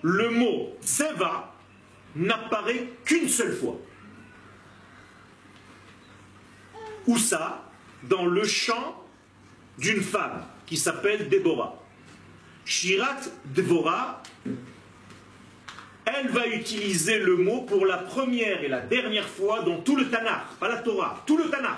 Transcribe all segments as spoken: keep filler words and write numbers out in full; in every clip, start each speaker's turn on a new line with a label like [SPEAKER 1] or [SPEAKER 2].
[SPEAKER 1] le mot tseva n'apparaît qu'une seule fois. Où ça? Dans le chant d'une femme qui s'appelle Déborah. Shirat Dvorah, elle va utiliser le mot pour la première et la dernière fois dans tout le Tanakh, pas la Torah, tout le Tanakh.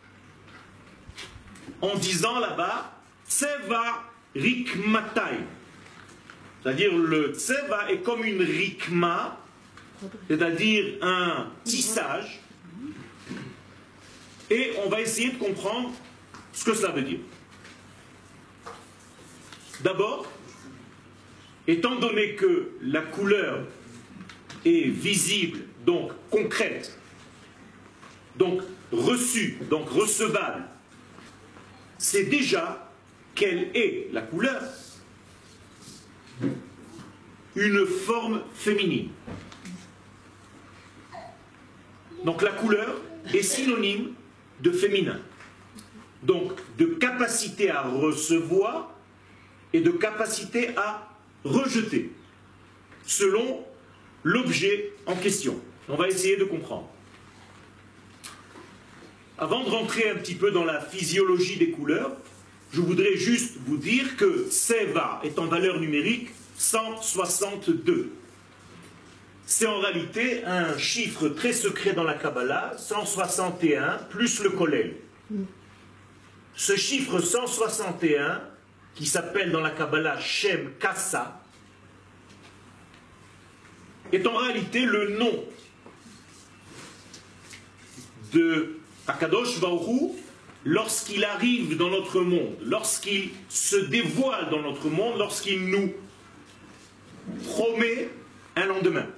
[SPEAKER 1] En disant là-bas, Tseva Rikmatai. C'est-à-dire le Tseva est comme une Rikma, c'est-à-dire un tissage. Et on va essayer de comprendre ce que cela veut dire. D'abord, étant donné que la couleur est visible, donc concrète, donc reçue, donc recevable, c'est déjà quelle est la couleur? Une forme féminine. Donc la couleur est synonyme de féminin. Donc de capacité à recevoir et de capacité à rejeter, selon l'objet en question. On va essayer de comprendre. Avant de rentrer un petit peu dans la physiologie des couleurs, je voudrais juste vous dire que Tseva est en valeur numérique cent soixante-deux. C'est en réalité un chiffre très secret dans la Kabbalah, cent soixante et un plus le Kollel. Ce chiffre cent soixante et un, qui s'appelle dans la Kabbalah Shem Kassa, est en réalité le nom de Akadosh Baruch Hu lorsqu'il arrive dans notre monde, lorsqu'il se dévoile dans notre monde, lorsqu'il nous promet un lendemain.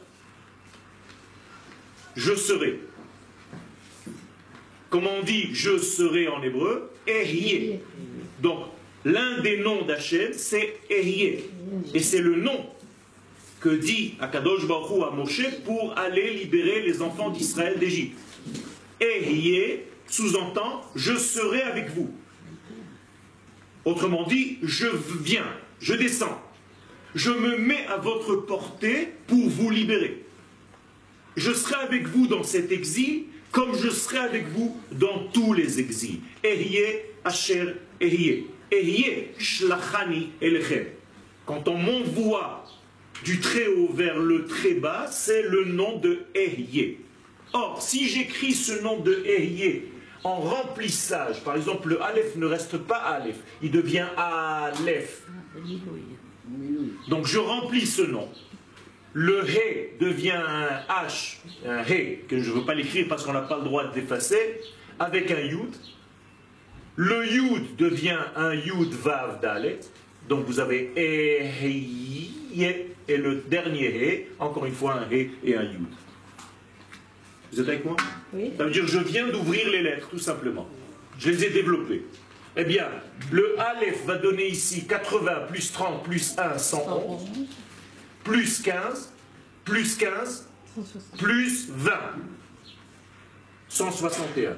[SPEAKER 1] Je serai. Comment on dit je serai en hébreu? Ehyeh. Donc, l'un des noms d'Hachem, c'est Ehyeh. Et c'est le nom que dit Akadosh Baruch Hu à Moshe pour aller libérer les enfants d'Israël d'Égypte. Ehyeh sous-entend je serai avec vous. Autrement dit, je viens, je descends. Je me mets à votre portée pour vous libérer. Je serai avec vous dans cet exil comme je serai avec vous dans tous les exils. Ehyeh Asher Ehyeh. Ehyeh Shlachani Elechem. Quand on m'envoie du très haut vers le très bas, c'est le nom de Ehyeh. Or, si j'écris ce nom de Ehyeh en remplissage, par exemple, le Aleph ne reste pas Aleph, il devient Aleph. Donc je remplis ce nom. Le He devient un H, un He, que je ne veux pas l'écrire parce qu'on n'a pas le droit de l'effacer, avec un Yud. Le Yud devient un Yud Vav Dalet. Donc vous avez Ehyeh, et le dernier He, encore une fois un He et un Yud. Vous êtes avec moi? Oui. Ça veut dire que je viens d'ouvrir les lettres, tout simplement. Je les ai développées. Eh bien, le Aleph va donner ici quatre-vingts plus trente plus un, cent onze, plus quinze, plus quinze, plus vingt, cent soixante et un.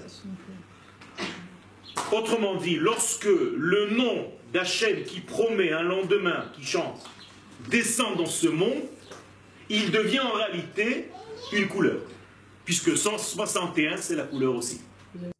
[SPEAKER 1] Autrement dit, lorsque le nom d'Hachem qui promet un lendemain, qui chante, descend dans ce monde, il devient en réalité une couleur. Puisque cent soixante et un, c'est la couleur aussi.